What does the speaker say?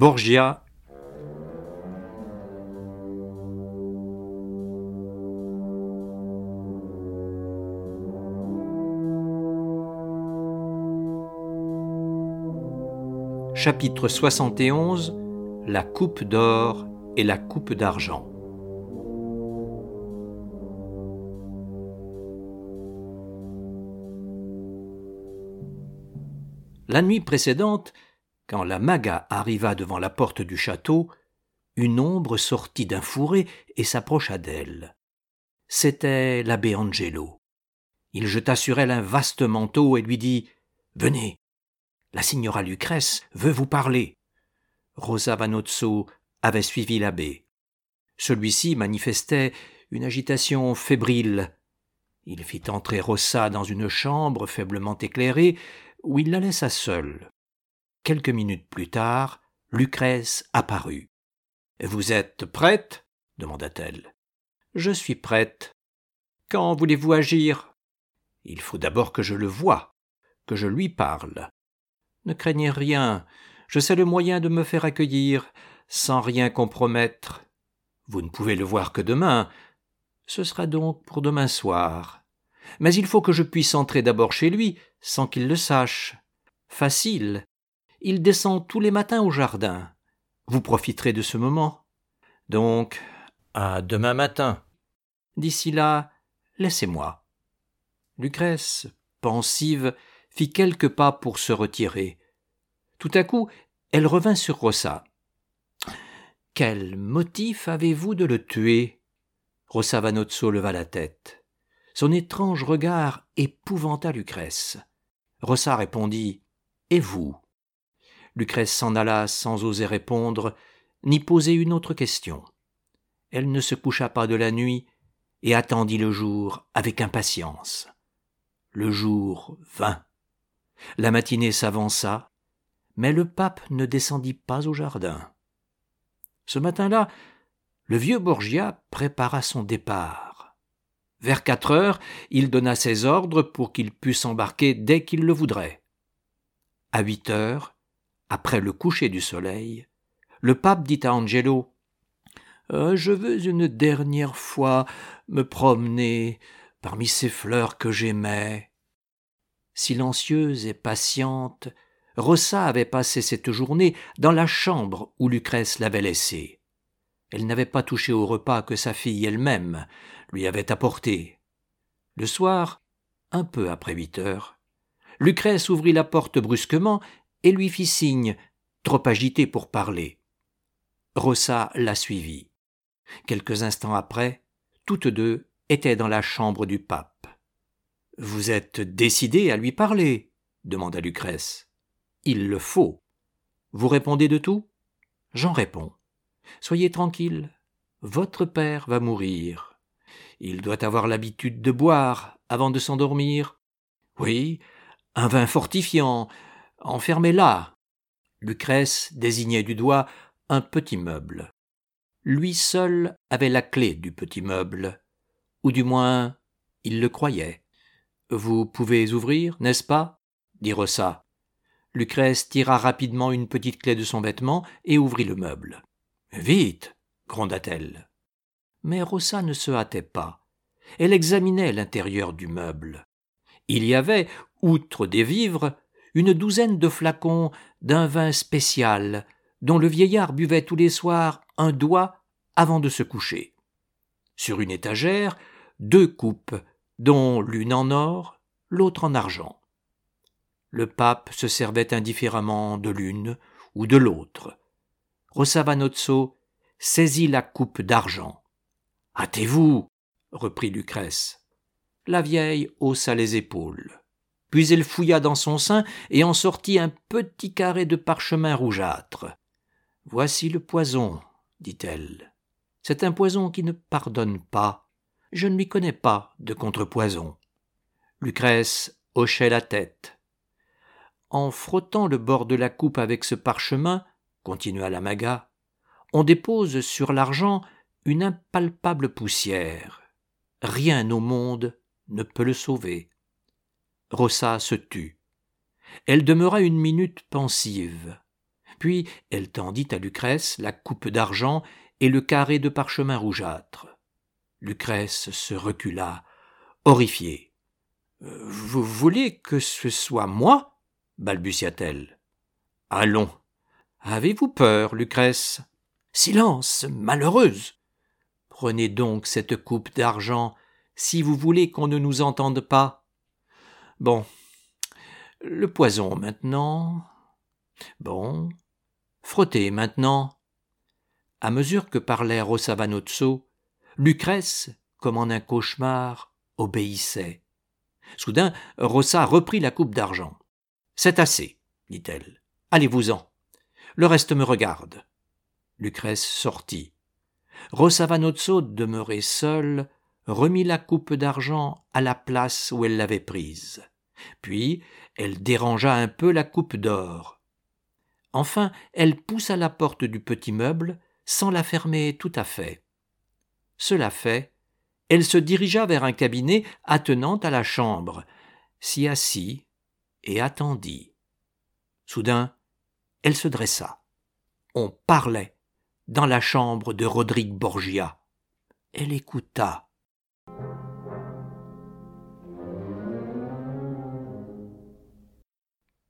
Borgia. Chapitre 71. La coupe d'or et la coupe d'argent. La nuit précédente, quand la maga arriva devant la porte du château, une ombre sortit d'un fourré et s'approcha d'elle. C'était l'abbé Angelo. Il jeta sur elle un vaste manteau et lui dit « Venez, la signora Lucrèce veut vous parler. » Rosa Vanozzo avait suivi l'abbé. Celui-ci manifestait une agitation fébrile. Il fit entrer Rosa dans une chambre faiblement éclairée où il la laissa seule. Quelques minutes plus tard, Lucrèce apparut. « Vous êtes prête ?» demanda-t-elle. « Je suis prête. Quand voulez-vous agir ? Il faut d'abord que je le voie, que je lui parle. Ne craignez rien, je sais le moyen de me faire accueillir, sans rien compromettre. Vous ne pouvez le voir que demain. Ce sera donc pour demain soir. Mais il faut que je puisse entrer d'abord chez lui, sans qu'il le sache. Facile. Il descend tous les matins au jardin. Vous profiterez de ce moment. Donc, à demain matin. D'ici là, laissez-moi. » Lucrèce, pensive, fit quelques pas pour se retirer. Tout à coup, elle revint sur Rosa. « Quel motif avez-vous de le tuer ?» Rosa Vanozzo leva la tête. Son étrange regard épouvanta Lucrèce. Rosa répondit « Et vous ?» Lucrèce s'en alla sans oser répondre, ni poser une autre question. Elle ne se coucha pas de la nuit et attendit le jour avec impatience. Le jour vint. La matinée s'avança, mais le pape ne descendit pas au jardin. Ce matin-là, le vieux Borgia prépara son départ. Vers 4 heures, il donna ses ordres pour qu'il pût s'embarquer dès qu'il le voudrait. À 8 heures, après le coucher du soleil, le pape dit à Angelo « Je veux une dernière fois me promener parmi ces fleurs que j'aimais. » Silencieuse et patiente, Rosa avait passé cette journée dans la chambre où Lucrèce l'avait laissée. Elle n'avait pas touché au repas que sa fille elle-même lui avait apporté. Le soir, un peu après 8 heures, Lucrèce ouvrit la porte brusquement et lui fit signe, trop agitée pour parler. Rosa la suivit. Quelques instants après, toutes deux étaient dans la chambre du pape. « Vous êtes décidée à lui parler ?» demanda Lucrèce. « Il le faut. Vous répondez de tout ? » ?»« J'en réponds. Soyez tranquille, votre père va mourir. Il doit avoir l'habitude de boire avant de s'endormir. Oui, un vin fortifiant, enfermé là. » Lucrèce désignait du doigt un petit meuble. Lui seul avait la clé du petit meuble, ou du moins, il le croyait. « Vous pouvez ouvrir, n'est-ce pas ?» dit Rosa. Lucrèce tira rapidement une petite clé de son vêtement et ouvrit le meuble. « Vite !» gronda-t-elle. Mais Rosa ne se hâtait pas. Elle examinait l'intérieur du meuble. Il y avait, outre des vivres, une douzaine de flacons d'un vin spécial, dont le vieillard buvait tous les soirs un doigt avant de se coucher. Sur une étagère, 2 coupes, dont l'une en or, l'autre en argent. Le pape se servait indifféremment de l'une ou de l'autre. Rosa Vanozzo saisit la coupe d'argent. « Hâtez-vous !» reprit Lucrèce. La vieille haussa les épaules. Puis elle fouilla dans son sein et en sortit un petit carré de parchemin rougeâtre. « Voici le poison, » dit-elle. « C'est un poison qui ne pardonne pas. Je ne lui connais pas de contrepoison. » Lucrèce hochait la tête. « En frottant le bord de la coupe avec ce parchemin, » continua la maga, « on dépose sur l'argent une impalpable poussière. Rien au monde ne peut le sauver. » Rosa se tut. Elle demeura une minute pensive. Puis elle tendit à Lucrèce la coupe d'argent et le carré de parchemin rougeâtre. Lucrèce se recula, horrifiée. « Vous voulez que ce soit moi ?» balbutia-t-elle. « Allons. Avez-vous peur, Lucrèce ? » ?»« Silence, malheureuse ! Prenez donc cette coupe d'argent, si vous voulez qu'on ne nous entende pas. Bon, le poison maintenant. Bon, frottez maintenant. » À mesure que parlait Rossa Vanozzo, Lucrèce, comme en un cauchemar, obéissait. Soudain, Rossa reprit la coupe d'argent. « C'est assez, dit-elle. Allez-vous-en. Le reste me regarde. » Lucrèce sortit. Rossa Vanozzo, demeurée seule, remit la coupe d'argent à la place où elle l'avait prise. Puis, elle dérangea un peu la coupe d'or. Enfin, elle poussa la porte du petit meuble sans la fermer tout à fait. Cela fait, elle se dirigea vers un cabinet attenant à la chambre, s'y assit et attendit. Soudain, elle se dressa. On parlait dans la chambre de Roderick Borgia. Elle écouta.